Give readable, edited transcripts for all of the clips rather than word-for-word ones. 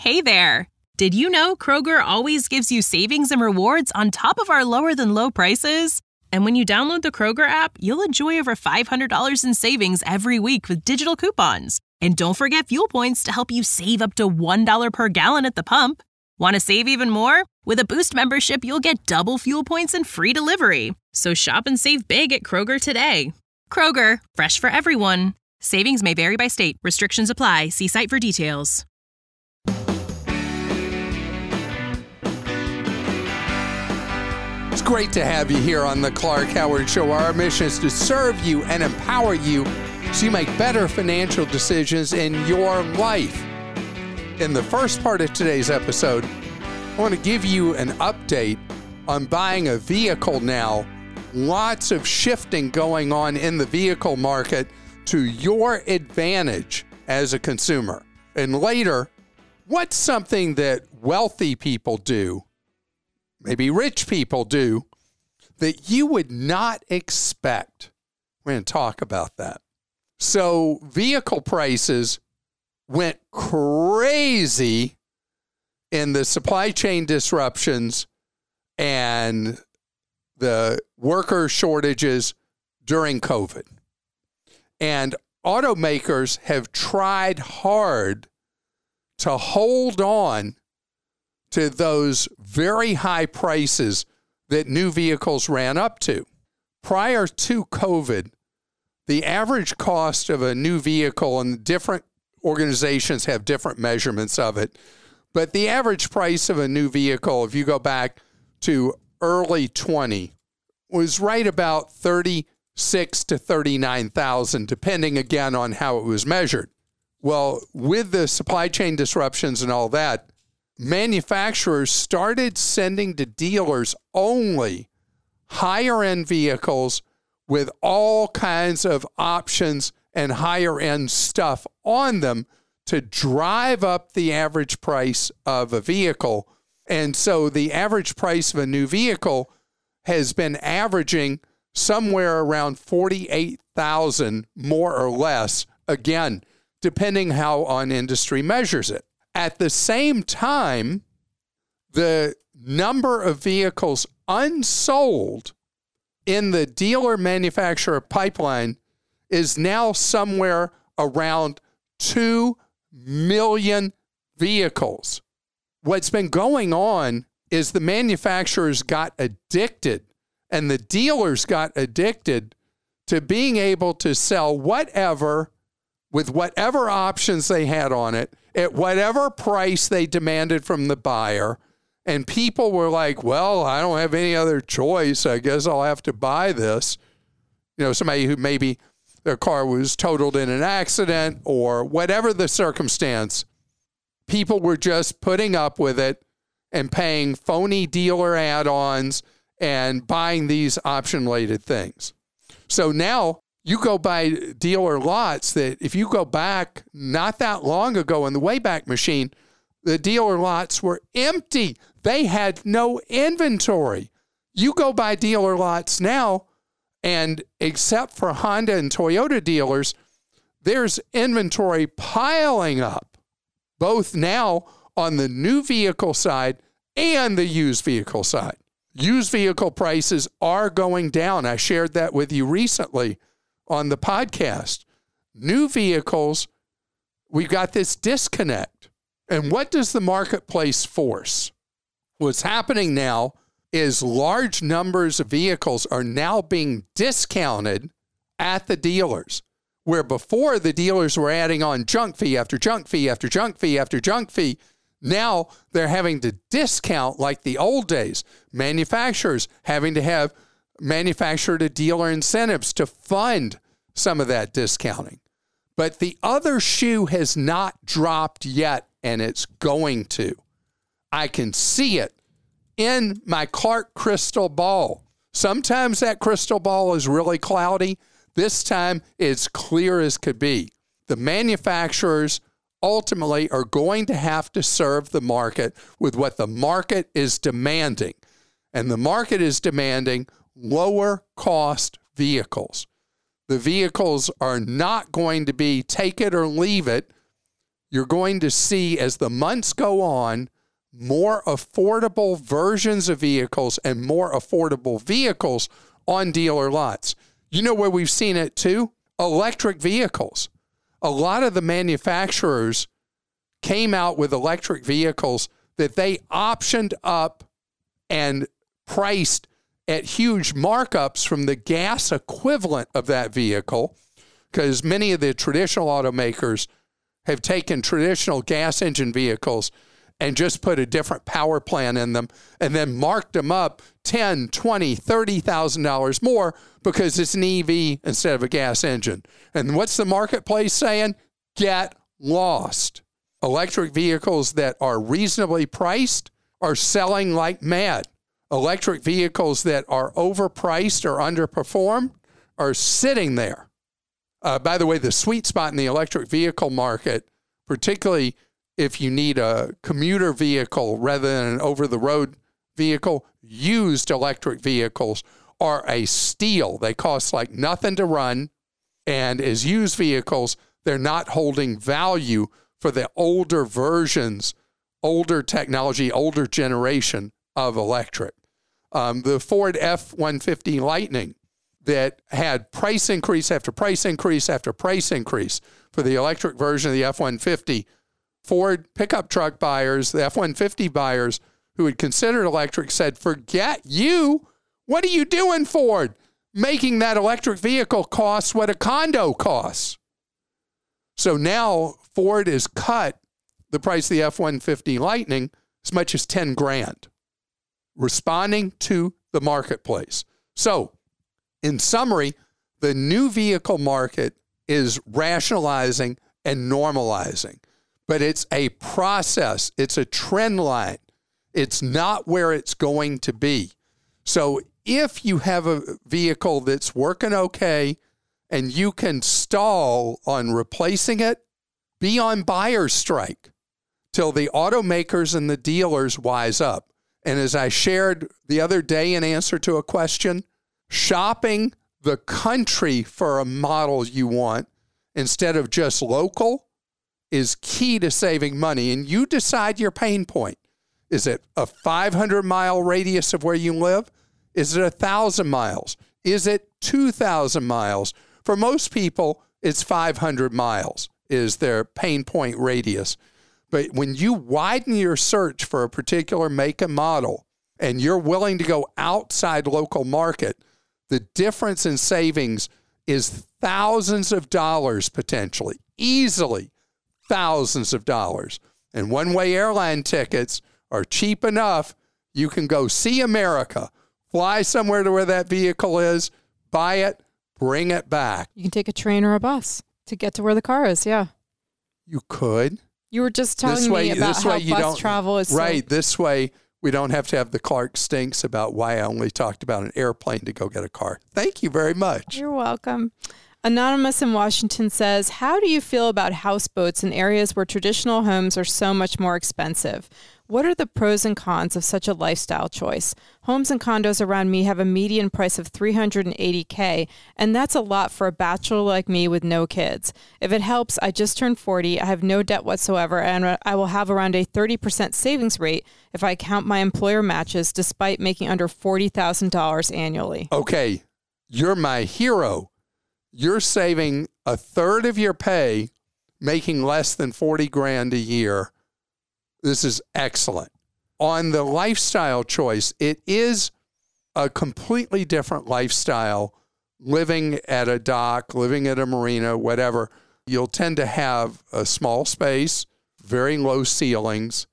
Hey there! Did you know Kroger always gives you savings and rewards on top of our lower-than-low prices? And when you download the Kroger app, you'll enjoy over $500 in savings every week with digital coupons. And don't forget fuel points to help you save up to $1 per gallon at the pump. Want to save even more? With a Boost membership, you'll get double fuel points and free delivery. So shop and save big at Kroger today. Kroger, fresh for everyone. Savings may vary by state. Restrictions apply. See site for details. It's great to have you here on the Clark Howard Show. Our mission is to serve you and empower you so you make better financial decisions in your life. In the first part of today's episode, I want to give you an update on buying a vehicle now. Lots of shifting going on in the vehicle market to your advantage as a consumer. And later, what's something that wealthy people do, maybe rich people do, that you would not expect? We're going to talk about that. So vehicle prices went crazy in the supply chain disruptions and the worker shortages during COVID. And automakers have tried hard to hold on to those very high prices that new vehicles ran up to. Prior to COVID, the average cost of a new vehicle, and different organizations have different measurements of it, but the average price of a new vehicle, if you go back to early 20, was right about $36,000 to $39,000, depending again on how it was measured. Well, with the supply chain disruptions and all that, manufacturers started sending to dealers only higher-end vehicles with all kinds of options and higher-end stuff on them to drive up the average price of a vehicle. And so the average price of a new vehicle has been averaging somewhere around $48,000, more or less, again, depending how an industry measures it. At the same time, the number of vehicles unsold in the dealer manufacturer pipeline is now somewhere around 2 million vehicles. What's been going on is the manufacturers got addicted and the dealers got addicted to being able to sell whatever with whatever options they had on it at whatever price they demanded from the buyer. And people were like, well, I don't have any other choice. I guess I'll have to buy this. You know, somebody who maybe their car was totaled in an accident or whatever the circumstance, people were just putting up with it and paying phony dealer add-ons and buying these option-related things. So now you go buy dealer lots that if you go back not that long ago in the Wayback Machine, the dealer lots were empty. They had no inventory. You go buy dealer lots now, and except for Honda and Toyota dealers, there's inventory piling up, both now on the new vehicle side and the used vehicle side. Used vehicle prices are going down. I shared that with you recently on the podcast. New vehicles, we've got this disconnect. And what does the marketplace force? What's happening now is large numbers of vehicles are now being discounted at the dealers, where before the dealers were adding on junk fee after junk fee after junk fee after junk fee. Now they're having to discount like the old days. Manufacturers having to have manufacturer to dealer incentives to fund some of that discounting. But the other shoe has not dropped yet, and it's going to. I can see it in my Clark crystal ball. Sometimes that crystal ball is really cloudy. This time it's clear as could be. The manufacturers ultimately are going to have to serve the market with what the market is demanding. And the market is demanding lower cost vehicles. The vehicles are not going to be take it or leave it. you're going to see, as the months go on, more affordable versions of vehicles and more affordable vehicles on dealer lots. You know where we've seen it too? Electric vehicles. A lot of the manufacturers came out with electric vehicles that they optioned up and priced at huge markups from the gas equivalent of that vehicle, because many of the traditional automakers have taken traditional gas engine vehicles and just put a different power plant in them and then marked them up $10,000, $20,000, $30,000 more because it's an EV instead of a gas engine. And what's the marketplace saying? Get lost. Electric vehicles that are reasonably priced are selling like mad. Electric vehicles that are overpriced or underperformed are sitting there. By the way, the sweet spot in the electric vehicle market, particularly if you need a commuter vehicle rather than an over-the-road vehicle, used electric vehicles are a steal. They cost like nothing to run, and as used vehicles, they're not holding value for the older versions, older technology, older generation of electric. The Ford F-150 Lightning that had price increase after price increase after price increase for the electric version of the F-150, Ford pickup truck buyers, the F-150 buyers who had considered electric said, forget you. What are you doing, Ford? Making that electric vehicle cost what a condo costs. So now Ford has cut the price of the F-150 Lightning as much as $10,000, responding to the marketplace. So in summary, the new vehicle market is rationalizing and normalizing, but it's a process. It's a trend line. It's not where it's going to be. So if you have a vehicle that's working okay and you can stall on replacing it, be on buyer's strike till the automakers and the dealers wise up. And as I shared the other day in answer to a question, shopping the country for a model you want instead of just local is key to saving money. And you decide your pain point. Is it a 500-mile radius of where you live? Is it 1,000 miles? Is it 2,000 miles? For most people, it's 500 miles is their pain point radius. But when you widen your search for a particular make and model and you're willing to go outside local market, the difference in savings is thousands of dollars potentially, easily thousands of dollars. And one-way airline tickets are cheap enough. You can go see America, fly somewhere to where that vehicle is, buy it, bring it back. You can take a train or a bus to get to where the car is, yeah. You could. You were just telling me about how bus travel is right. This way, we don't have to have the Clark Stinks about why I only talked about an airplane to go get a car. Thank you very much. You're welcome. Anonymous in Washington says, how do you feel about houseboats in areas where traditional homes are so much more expensive? What are the pros and cons of such a lifestyle choice? Homes and condos around me have a median price of $380K, and that's a lot for a bachelor like me with no kids. If it helps, I just turned 40, I have no debt whatsoever, and I will have around a 30% savings rate if I count my employer matches, despite making under $40,000 annually. Okay, you're my hero. You're saving a third of your pay, making less than $40,000 a year. This is excellent. On the lifestyle choice, it is a completely different lifestyle living at a dock, living at a marina, whatever. You'll tend to have a small space, very low ceilings.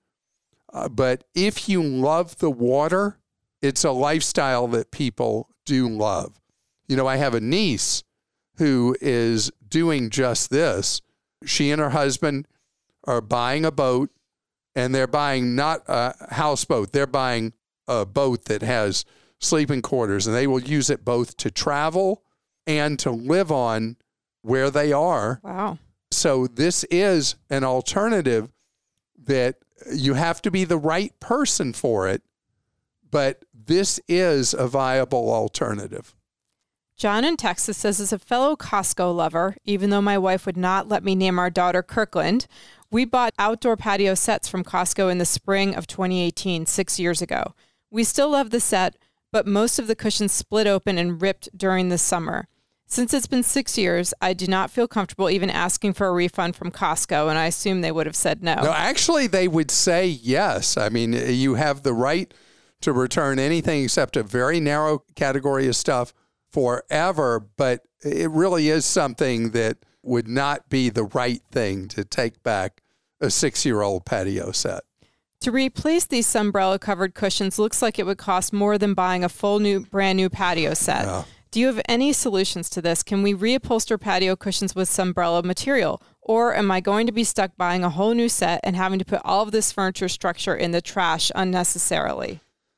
But if you love the water, it's a lifestyle that people do love. You know, I have a niece who is doing just this. She and her husband are buying a boat. And they're buying not a houseboat. They're buying a boat that has sleeping quarters. And they will use it both to travel and to live on where they are. Wow. So this is an alternative that you have to be the right person for it. But this is a viable alternative. John in Texas says, as a fellow Costco lover, even though my wife would not let me name our daughter Kirkland, We bought outdoor patio sets from Costco in the spring of 2018, 6 years ago. We still love the set, but most of the cushions split open and ripped during the summer. Since it's been 6 years, I do not feel comfortable even asking for a refund from Costco, and I assume they would have said no. No, actually, they would say yes. I mean, you have the right to return anything except a very narrow category of stuff forever, but it really is something that would not be the right thing to take back a 6-year-old patio set. To replace these Sunbrella-covered cushions looks like it would cost more than buying a brand new patio set. Yeah. Do you have any solutions to this? Can we reupholster patio cushions with Sunbrella material? Or am I going to be stuck buying a whole new set and having to put all of this furniture structure in the trash unnecessarily?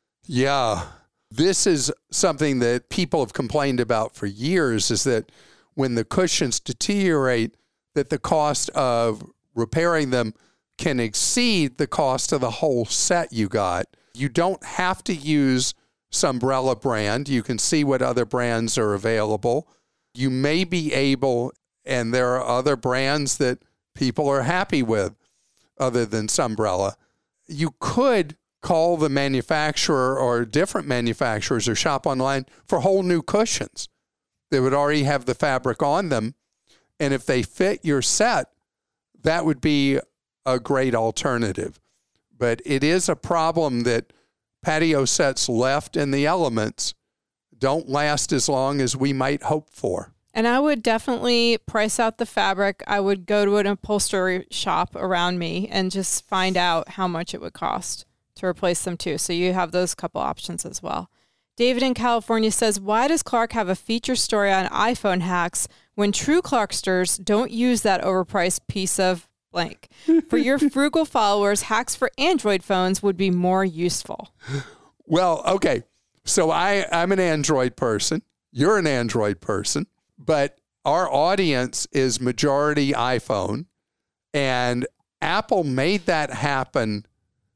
Yeah, this is something that people have complained about for years, is that when the cushions deteriorate, that the cost of repairing them can exceed the cost of the whole set you got. You don't have to use Sunbrella brand. You can see what other brands are available. You may be able, and there are other brands that people are happy with other than Sunbrella. You could call the manufacturer or different manufacturers or shop online for whole new cushions. They would already have the fabric on them. And if they fit your set, that would be a great alternative. But it is a problem that patio sets left in the elements don't last as long as we might hope for. And I would definitely price out the fabric. I would go to an upholstery shop around me and just find out how much it would cost to replace them too. So you have those couple options as well. David in California says, why does Clark have a feature story on iPhone hacks when true Clarksters don't use that overpriced piece of blank? For your frugal followers, hacks for Android phones would be more useful. Well, okay. So I'm an Android person. You're an Android person. But our audience is majority iPhone. And Apple made that happen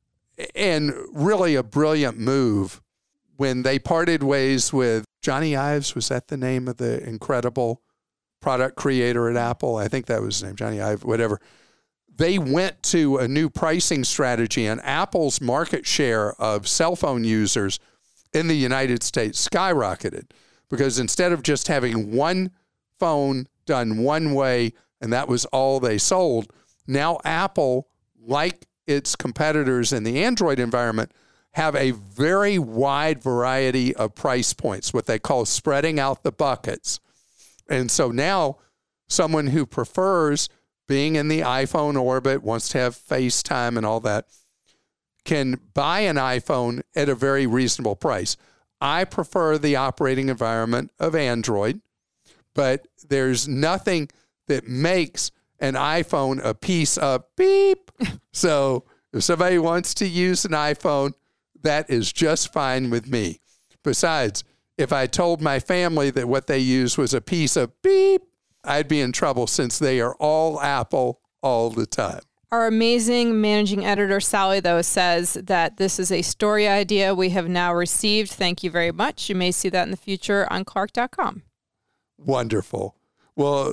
in really a brilliant move when they parted ways with Johnny Ives. Was that the name of the incredible product creator at Apple? I think that was his name, Johnny Ive, whatever. They went to a new pricing strategy, and Apple's market share of cell phone users in the United States skyrocketed because instead of just having one phone done one way and that was all they sold, now Apple, like its competitors in the Android environment, have a very wide variety of price points, what they call spreading out the buckets. And so now someone who prefers being in the iPhone orbit, wants to have FaceTime and all that, can buy an iPhone at a very reasonable price. I prefer the operating environment of Android, but there's nothing that makes an iPhone a piece of beep. So if somebody wants to use an iPhone, that is just fine with me. Besides, if I told my family that what they use was a piece of beep, I'd be in trouble since they are all Apple all the time. Our amazing managing editor, Sally, though, says that this is a story idea we have now received. Thank you very much. You may see that in the future on Clark.com. Wonderful. Well,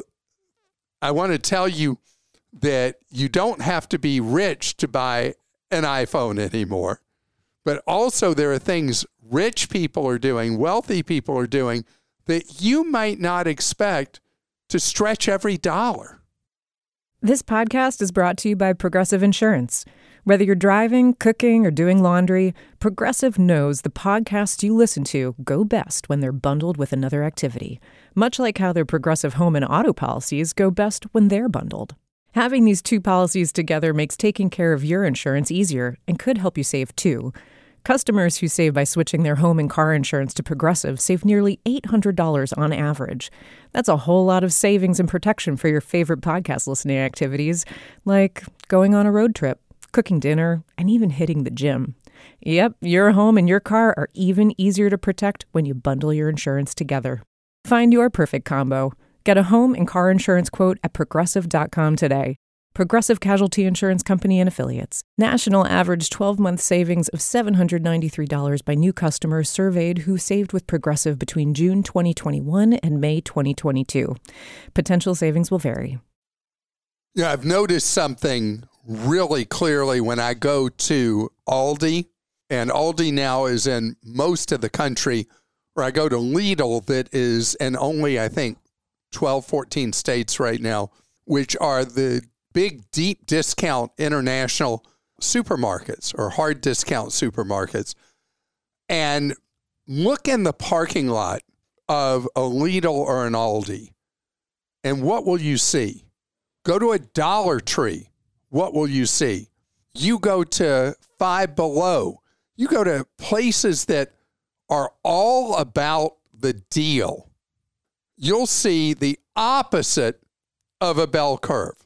I want to tell you that you don't have to be rich to buy an iPhone anymore. But also there are things rich people are doing, wealthy people are doing that you might not expect to stretch every dollar. This podcast is brought to you by Progressive Insurance. Whether you're driving, cooking, or doing laundry, Progressive knows the podcasts you listen to go best when they're bundled with another activity, much like how their Progressive home and auto policies go best when they're bundled. Having these two policies together makes taking care of your insurance easier and could help you save too. Customers who save by switching their home and car insurance to Progressive save nearly $800 on average. That's a whole lot of savings and protection for your favorite podcast listening activities, like going on a road trip, cooking dinner, and even hitting the gym. Yep, your home and your car are even easier to protect when you bundle your insurance together. Find your perfect combo. Get a home and car insurance quote at Progressive.com today. Progressive Casualty Insurance Company and Affiliates. National average 12-month savings of $793 by new customers surveyed who saved with Progressive between June 2021 and May 2022. Potential savings will vary. Yeah, I've noticed something really clearly when I go to Aldi, and Aldi now is in most of the country, or I go to Lidl that is in only, I think, 12, 14 states right now, which are the big, deep discount international supermarkets or hard discount supermarkets. And look in the parking lot of a Lidl or an Aldi, and what will you see? Go to a Dollar Tree. What will you see? You go to Five Below. You go to places that are all about the deal. You'll see the opposite of a bell curve.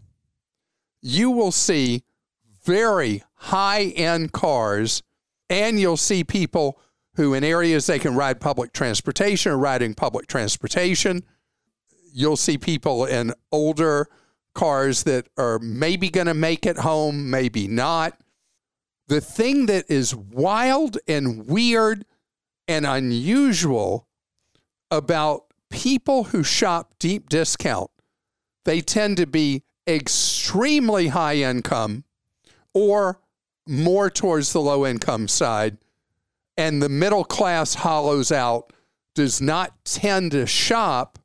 You will see very high-end cars, and you'll see people who in areas they can ride public transportation are riding public transportation. You'll see people in older cars that are maybe going to make it home, maybe not. The thing that is wild and weird and unusual about people who shop deep discount, they tend to be extremely high income or more towards the low income side. And the middle class hollows out, does not tend to shop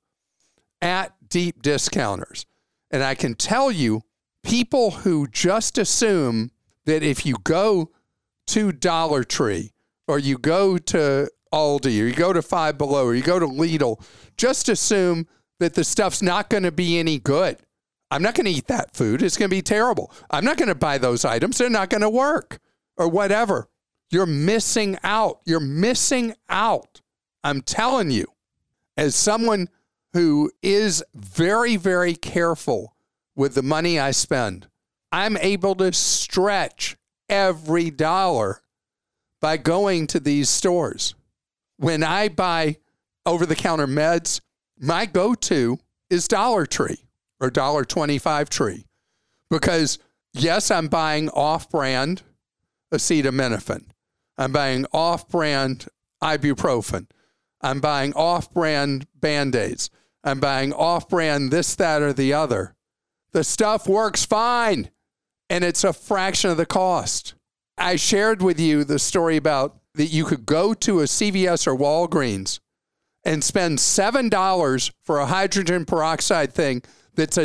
at deep discounters. And I can tell you, people who just assume that if you go to Dollar Tree or you go to Aldi or you go to Five Below or you go to Lidl, just assume that the stuff's not going to be any good. I'm not going to eat that food. It's going to be terrible. I'm not going to buy those items. They're not going to work or whatever. You're missing out. You're missing out. I'm telling you, as someone who is very, very careful with the money I spend, I'm able to stretch every dollar by going to these stores. When I buy over-the-counter meds, my go-to is Dollar Tree or $1.25 Tree. Because, yes, I'm buying off-brand acetaminophen. I'm buying off-brand ibuprofen. I'm buying off-brand Band-Aids. I'm buying off-brand this, that, or the other. The stuff works fine, and it's a fraction of the cost. I shared with you the story about that you could go to a CVS or Walgreens and spend $7 for a hydrogen peroxide thing that's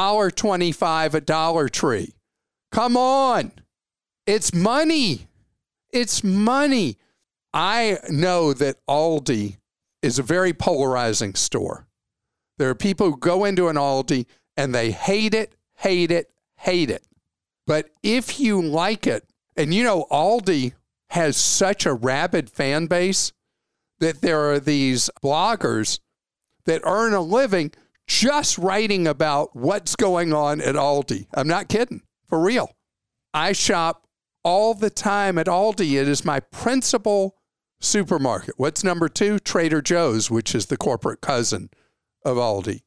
$1.25 at Dollar Tree. Come on. It's money. It's money. I know that Aldi is a very polarizing store. There are people who go into an Aldi and they hate it, hate it, hate it. But if you like it, and you know Aldi has such a rabid fan base that there are these bloggers that earn a living just writing about what's going on at Aldi. I'm not kidding, for real. I shop all the time at Aldi. It is my principal supermarket. What's number two? Trader Joe's, which is the corporate cousin of Aldi.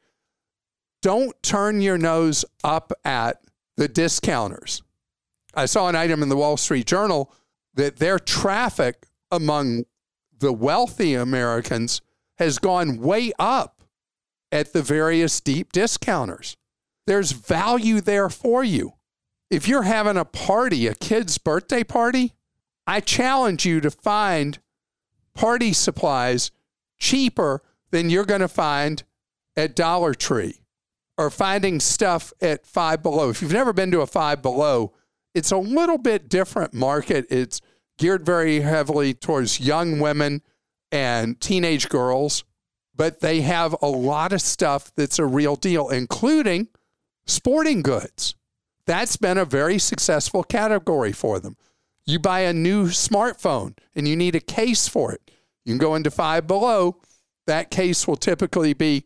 Don't turn your nose up at the discounters. I saw an item in the Wall Street Journal that their traffic among the wealthy Americans has gone way up at the various deep discounters. There's value there for you. If you're having a party, a kid's birthday party, I challenge you to find party supplies cheaper than you're going to find at Dollar Tree or finding stuff at Five Below. If you've never been to a Five Below, it's a little bit different market. It's geared very heavily towards young women and teenage girls, but they have a lot of stuff that's a real deal, including sporting goods. That's been a very successful category for them. You buy a new smartphone and you need a case for it. You can go into Five Below. That case will typically be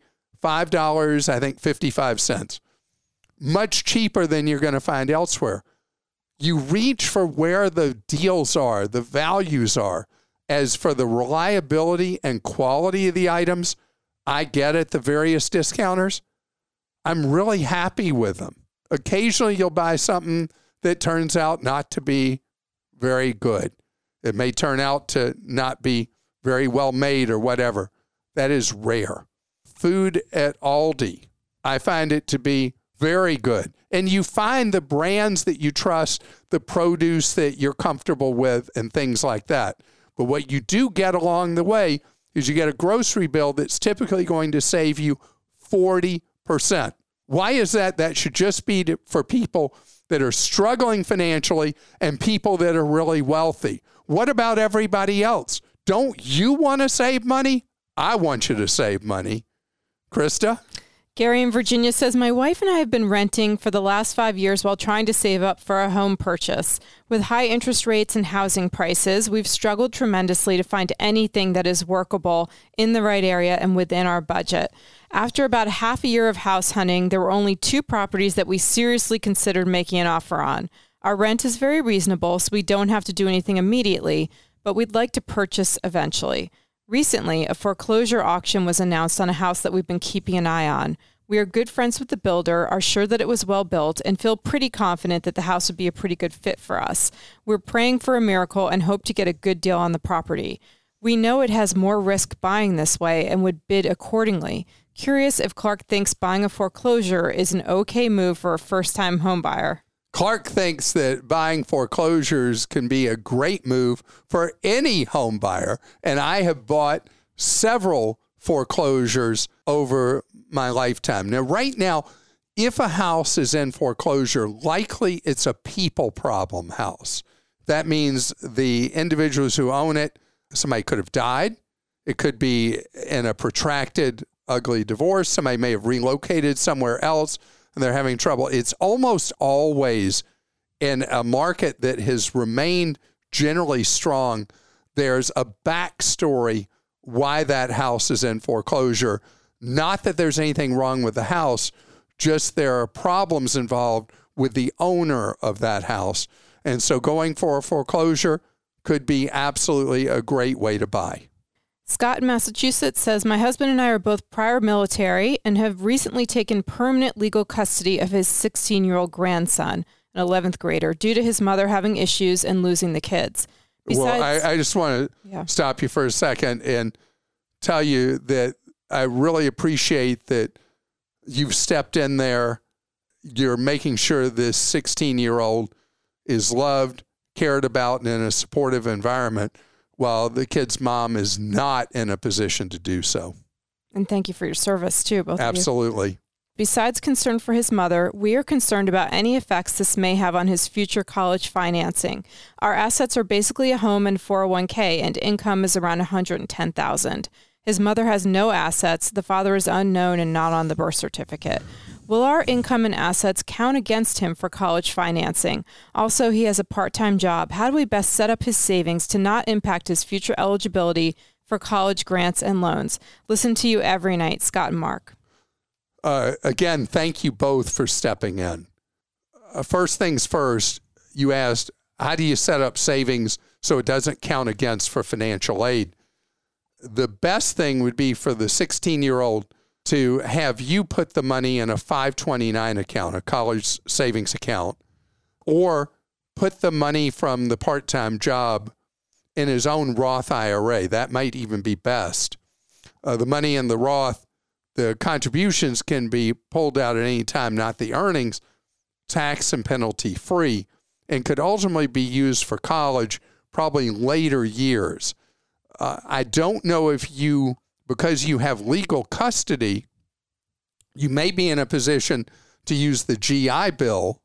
$5, I think 55 cents. Much cheaper than you're going to find elsewhere. You reach for where the deals are, the values are. As for the reliability and quality of the items I get at the various discounters, I'm really happy with them. Occasionally you'll buy something that turns out not to be very good. It may turn out to not be very well made or whatever. That is rare. Food at Aldi, I find it to be very good. and you find the brands that you trust, the produce that you're comfortable with, and things like that. But what you do get along the way is you get a grocery bill that's typically going to save you 40%. Why is that? That should just be for people that are struggling financially and people that are really wealthy. What about everybody else? Don't you want to save money? I want you to save money. Krista? Gary in Virginia says, my wife and I have been renting for the last 5 years while trying to save up for a home purchase. With high interest rates and housing prices, we've struggled tremendously to find anything that is workable in the right area and within our budget. After about half a year of house hunting, there were only 2 properties that we seriously considered making an offer on. Our rent is very reasonable, so we don't have to do anything immediately, but we'd like to purchase eventually. Recently, a foreclosure auction was announced on a house that we've been keeping an eye on. We are good friends with the builder, are sure that it was well built, and feel pretty confident that the house would be a pretty good fit for us. We're praying for a miracle and hope to get a good deal on the property. We know it has more risk buying this way and would bid accordingly. Curious if Clark thinks buying a foreclosure is an okay move for a first-time home buyer. Clark thinks that buying foreclosures can be a great move for any home buyer, and I have bought several foreclosures over my lifetime. Now, right now, if a house is in foreclosure, likely it's a people problem house. That means the individuals who own it, somebody could have died. It could be in a protracted, ugly divorce. Somebody may have relocated somewhere else and they're having trouble. It's almost always in a market that has remained generally strong. There's a backstory why that house is in foreclosure. Not that there's anything wrong with the house, just there are problems involved with the owner of that house. And so going for a foreclosure could be absolutely a great way to buy. Scott in Massachusetts says, my husband and I are both prior military and have recently taken permanent legal custody of his 16-year-old grandson, an 11th grader, due to his mother having issues and losing the kids. Well, I just want to stop you for a second and tell you that I really appreciate that you've stepped in there. You're making sure this 16-year-old is loved, cared about, and in a supportive environment, while the kid's mom is not in a position to do so. And thank you for your service, too, both of you. Absolutely. Besides concern for his mother, we are concerned about any effects this may have on his future college financing. Our assets are basically a home and 401k, and income is around $110,000. His mother has no assets. The father is unknown and not on the birth certificate. Will our income and assets count against him for college financing? Also, he has a part-time job. How do we best set up his savings to not impact his future eligibility for college grants and loans? Listen to you every night, Scott and Mark. Again, thank you both for stepping in. First things first, you asked, how do you set up savings so it doesn't count against for financial aid? The best thing would be for the 16-year-old to have you put the money in a 529 account, a college savings account, or put the money from the part-time job in his own Roth IRA. That might even be best. The money in the Roth, the contributions can be pulled out at any time, not the earnings, tax and penalty free, and could ultimately be used for college, probably later years. I don't know if you, because you have legal custody, you may be in a position to use the GI Bill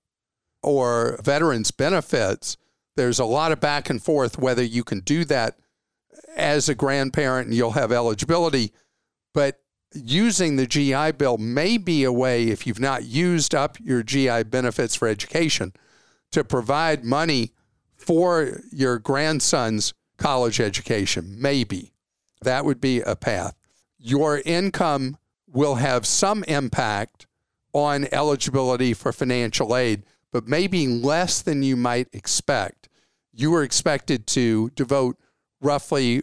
or veterans benefits. There's a lot of back and forth whether you can do that as a grandparent and you'll have eligibility. But using the GI Bill may be a way, if you've not used up your GI benefits for education, to provide money for your grandson's college education. Maybe. That would be a path. Your income will have some impact on eligibility for financial aid, but maybe less than you might expect. You are expected to devote roughly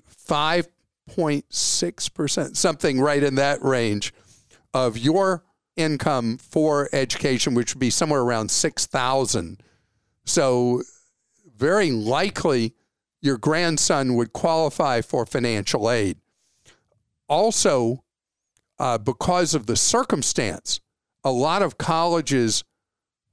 5.6%, something right in that range, of your income for education, which would be somewhere around $6,000. So very likely your grandson would qualify for financial aid. Also, because of the circumstance, a lot of colleges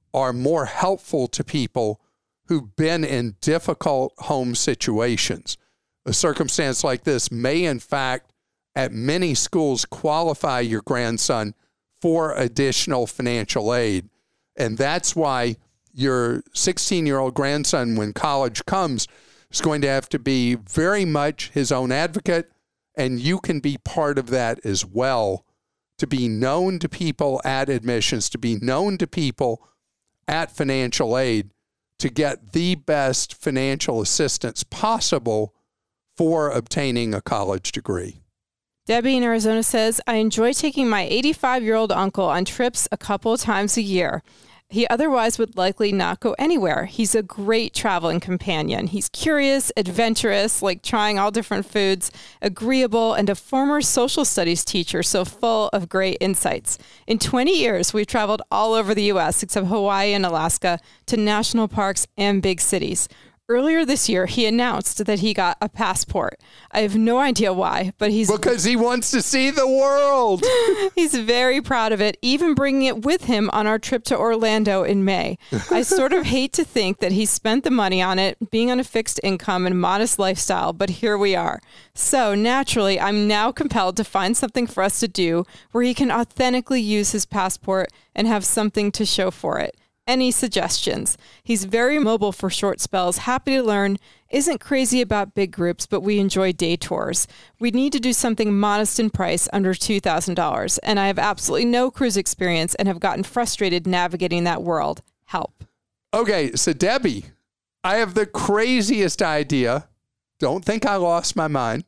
are more helpful to people who've been in difficult home situations. A circumstance like this may, in fact, at many schools qualify your grandson for additional financial aid. And that's why your 16-year-old grandson, when college comes, is going to have to be very much his own advocate, and you can be part of that as well, to be known to people at admissions, to be known to people at financial aid, to get the best financial assistance possible for obtaining a college degree. Debbie in Arizona says, I enjoy taking my 85-year-old uncle on trips a couple of times a year. He otherwise would likely not go anywhere. He's a great traveling companion. He's curious, adventurous, like trying all different foods, agreeable, and a former social studies teacher, so full of great insights. In 20 years, we've traveled all over the U.S., except Hawaii and Alaska, to national parks and big cities. Earlier this year, he announced that he got a passport. I have no idea why, but because he wants to see the world. He's very proud of it, even bringing it with him on our trip to Orlando in May. I sort of hate to think that he spent the money on it, being on a fixed income and modest lifestyle, but here we are. So naturally, I'm now compelled to find something for us to do where he can authentically use his passport and have something to show for it. Any suggestions? He's very mobile for short spells, happy to learn, isn't crazy about big groups, but we enjoy day tours. We need to do something modest in price, under $2,000, and I have absolutely no cruise experience and have gotten frustrated navigating that world. Help. Okay, so Debbie, I have the craziest idea. Don't think I lost my mind.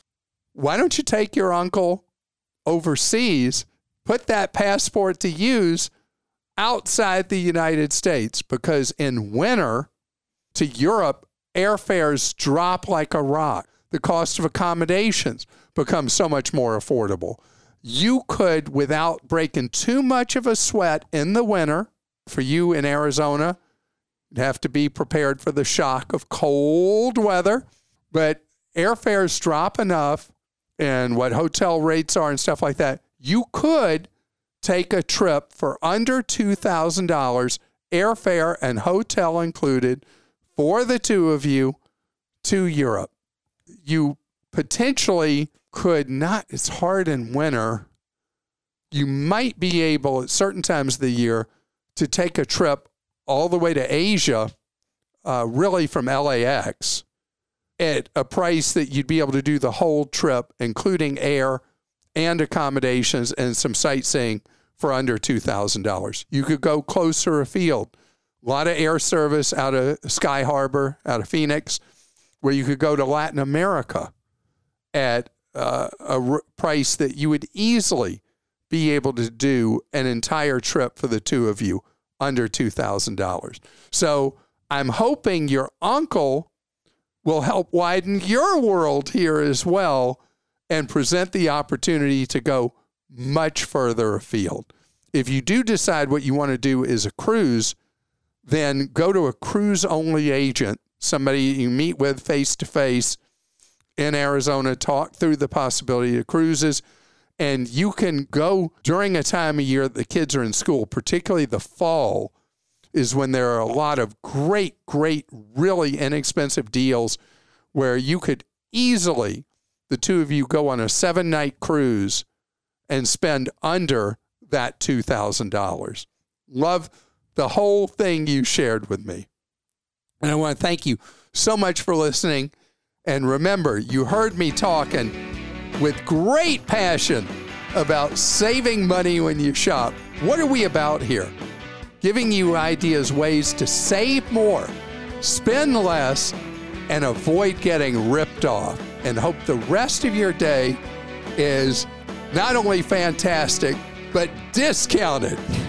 Why don't you take your uncle overseas, put that passport to use outside the United States, because in winter to Europe, airfares drop like a rock. The cost of accommodations becomes so much more affordable. You could, without breaking too much of a sweat in the winter, for you in Arizona, you'd have to be prepared for the shock of cold weather, but airfares drop enough and what hotel rates are and stuff like that, you could take a trip for under $2,000, airfare and hotel included, for the two of you to Europe. You potentially could not, it's hard in winter, you might be able at certain times of the year to take a trip all the way to Asia, really from LAX, at a price that you'd be able to do the whole trip, including air and accommodations and some sightseeing, for under $2,000. You could go closer afield. A lot of air service out of Sky Harbor, out of Phoenix, where you could go to Latin America at a price that you would easily be able to do an entire trip for the two of you under $2,000. So I'm hoping your uncle will help widen your world here as well and present the opportunity to go much further afield. If you do decide what you want to do is a cruise, then go to a cruise-only agent, somebody you meet with face-to-face in Arizona, talk through the possibility of cruises, and you can go during a time of year that the kids are in school, particularly the fall, is when there are a lot of great, really inexpensive deals where you could easily, the two of you, go on a 7-night cruise and spend under that $2,000. Love the whole thing you shared with me. And I want to thank you so much for listening. And remember, you heard me talking with great passion about saving money when you shop. What are we about here? Giving you ideas, ways to save more, spend less, and avoid getting ripped off. And hope the rest of your day is not only fantastic, but discounted.